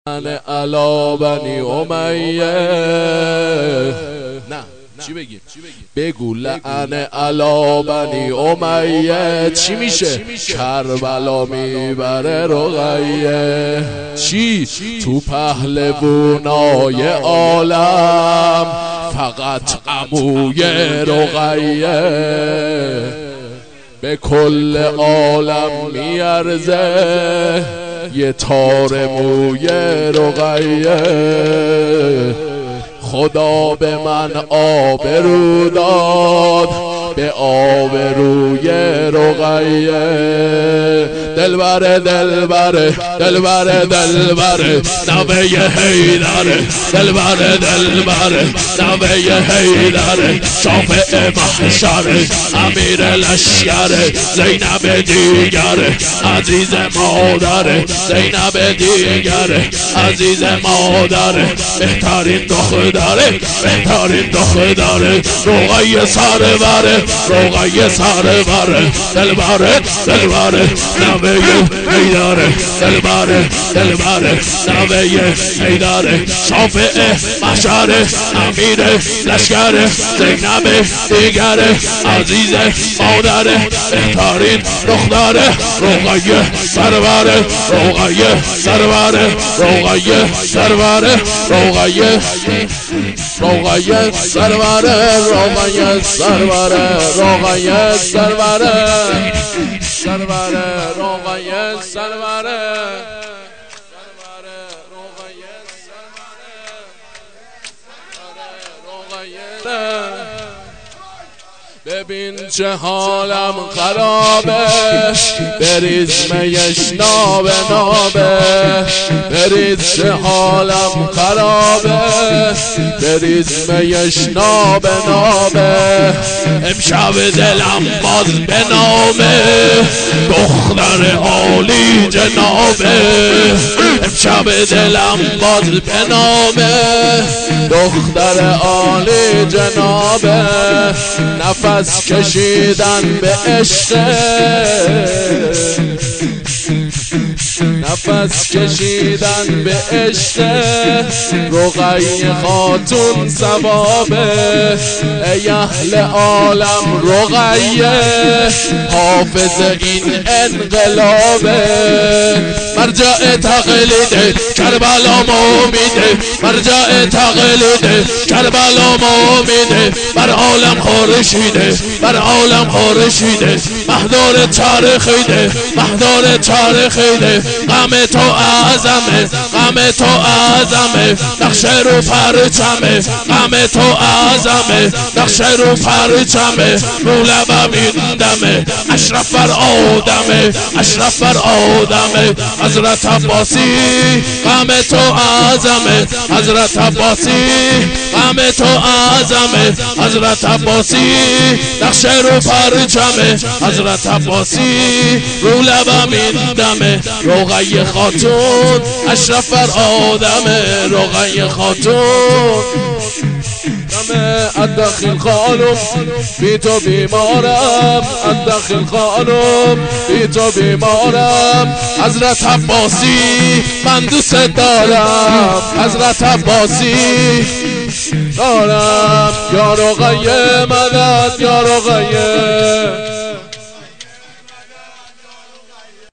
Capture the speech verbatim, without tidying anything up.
لعنه علی بنی امیه. نه چی بگیم؟ بگو لعنه علی بنی امیه. چی میشه؟ کربلا میبره رقیه. چی؟ تو پهلوانای عالم فقط عموی رقیه به کل عالم میارزه یه تار موی رقیه. خدا به من آبرو داد به آبروی رقیه. دلبره دلبره دلبره دلبره نوه حیدره. دلبره دلبره نوه حیدره. شافع محشره امیر لشکره. زینب دیگره عزیز مادره. زینب دیگره عزیز مادره. بهترین دختره بهترین دختره. رقیه سروره رقیه سروره. دلبره دلبره نوه حیدره. دلبره دلبره نوه حیدره. شافع محشره امیر لشکره. زینب دیگره عزیز مادره. بهترین دختره رقیه سروره. رقیه سروره رقیه سروره. رقیه رقیه سروره رقیه سروره. رقیه سروره سروره رقیه سروره. ببین چه حالم خرابه بریز میش نابه نابه. بریز چه حالم خرابه بریز میش نابه نابه. امشب دلم باز به نامه دختر عالی جنابه. امشب دلم باز به نامه دختر عالی جنابه. نفس کشیدن به عشق نفس کشیدن به عشق رقیه خاتون ثوابه. ای اهل عالم رقیه حافظ این انقلابه. مرجع تقلید کربلا مومیده. مرجع تقلید کربلا مومیده. بر عالم خورشیده بر عالم خورشیده. مهدار تاریخیده مهدار تاریخیده. غم تو اعظمه غم تو اعظمه. نقشه رو پرچمه غم تو اعظمه. نقشه رو پرچمه رو لبم این دمه. اشرف بر آدمه اشرف بر آدمه. حضرت عباسی غم تو اعظمه. حضرت عباسی غم تو اعظمه. حضرت عباسی نقشه رو پرچمه. حضرت عباسی رو لبم این دمه. رقیه خاتون اشرف بر آدمه. رقیه خاتون ادخل خانم بی تو بیمارم. ادخل خانم بی تو بیمارم. حضرت عباسی من دوست دارم. حضرت عباسی دارم. یا رقیه مدد یا رقیه.